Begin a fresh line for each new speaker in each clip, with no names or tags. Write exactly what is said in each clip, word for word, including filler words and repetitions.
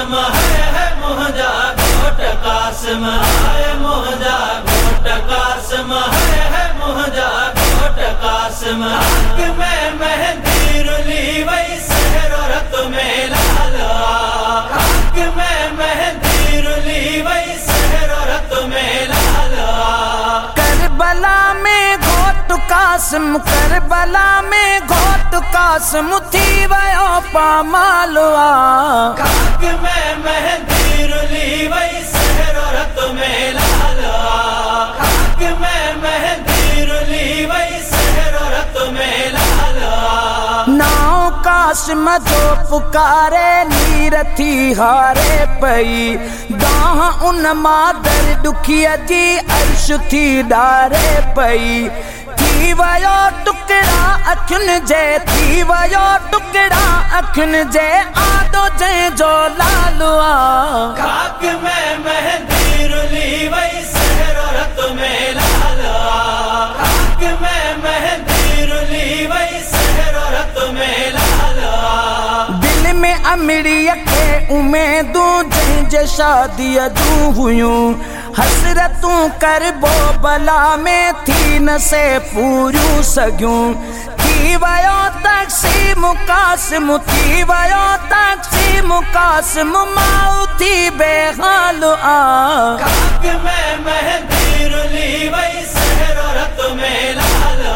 कासिम है है मुहजा घोट कासिम है मुहजा घोट कासिम है है मुहजा घोट कासिम हक में मेहंदी रुली वही सहरो रत में लाला हक में मेहंदी रुली वही सहरो रत में लाला
करबला में घोट कासिम करबला में घोट कासिम थी वयो पामालवा
हक में मेहंदी रुली वही सहरो रत में लाला हक में मेहंदी रुली वही सहरो रत में लाला
नाव कासिम जो पुकारे नीर थी हारे पई दाह उन मादर दुखिया जी अर्श थी डारे पई थी वयो टुकड़ा अखिन जे थी वयो टुकड़ा अखिन जे आदो जे जो लालवा
खाक में मेहंदी रुली वही सहरो रत में लाला खाक में मेहंदी रुली वही सहरो रत में लाला
दिल में अमड़ीअ के उमेदूं जंहिंजे शादीअ जूं हुयूं हसरतूं करबो बला में थी न से पूरियूं सघियूं थी वयो तक़सीम कासिम थी वयो तक़सीम कासिम माउ थी बेहाल आ
खाक में मेहंदी रुली वही सहरो रत में लाला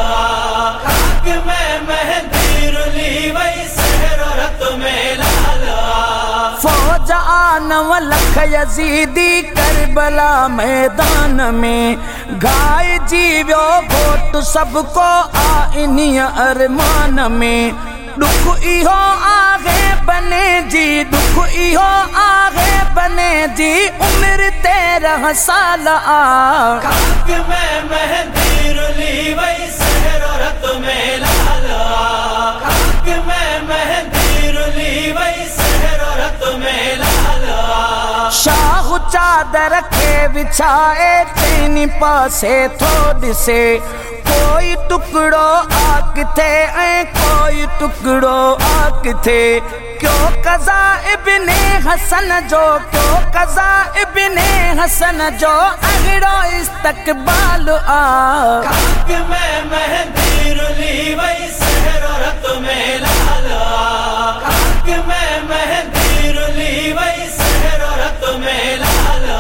खाक में मेहंदी रुली वही सहरो रत में लाला
फौज आ नव लख यजीदी करबला मैदान में गाय जीवियो घोट सबको आ इन्हीं अरमान में दुख इहो आगे बने जी दुख इहो आगे बने जी उम्र तेरह साल आ
खाक में मेहंदी रुली वही सहरो रत में लाला खाक में मेहंदी रुली वही सहरो रत में लाला
शाह चादर के बिछाए तीन पासे थोड़ से कोई टुकड़ो आक थे ऐं कोई टुकड़ो आक थे क्यों कज़ा इब्ने हसन जो क्यों कज़ा इब्ने हसन जो अगड़ो इस्तकबाल आ
खाक में मेहंदी रुली वही सहरो रत में लाला खाक में मेहंदी रुली वही सहरो रत में लाला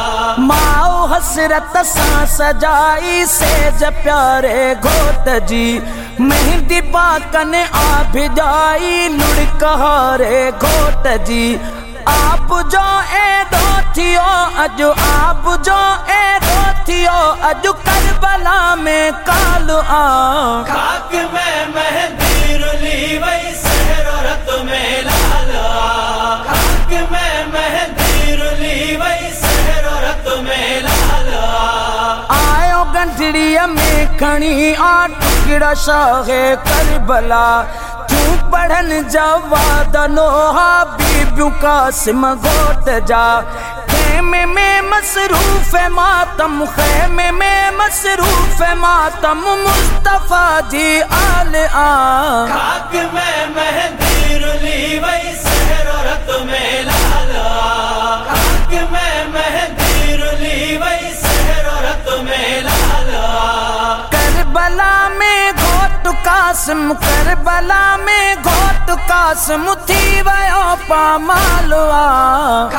माओ हसरत सां सजाई सेज प्यारे घोट जी मेहंदी पाकन आ भिजाई लुड़कहारे घोट जी आप जो एडो थियो अजु आप जो एडो थियो अजु करबला में काल आ
खाक में मेहंदी रुली वही सहरो रत में लाला खाक में मेहंदी रुली वही सहरो रत में लाला
आयो गंढड़ीअ में खणी आ टुकड़ा शाहे करबला तूं पढ़न जवाद नोहा बीबियूं कासिम घोट जा खेमे में मसरूफ मातम खेमे में मसरूफ मातम मुस्तफा जी आल आ
खाक में मेहंदी रुली वही सहरो रत में लाला खाक में मेहंदी रुली वही सहरो रत में लाला
करबला में घोट कासिम करबला में घोट कासिम थी वयो पामालवा